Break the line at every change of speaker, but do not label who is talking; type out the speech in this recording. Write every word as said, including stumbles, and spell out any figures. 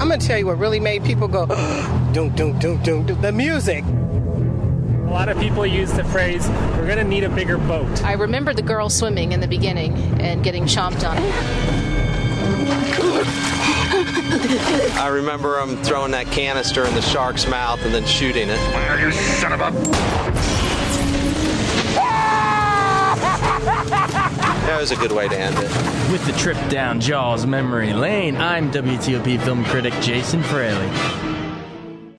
I'm going to tell you what really made people go, doom, doom, doom, doom, doom, the music.
A lot of people use the phrase, we're going to need a bigger boat.
I remember the girl swimming in the beginning and getting chomped on.
I remember him throwing that canister in the shark's mouth and then shooting it.
Well, you son of a...
That was a good way to end it.
With the trip down Jaws memory lane, I'm W T O P film critic Jason Fraley.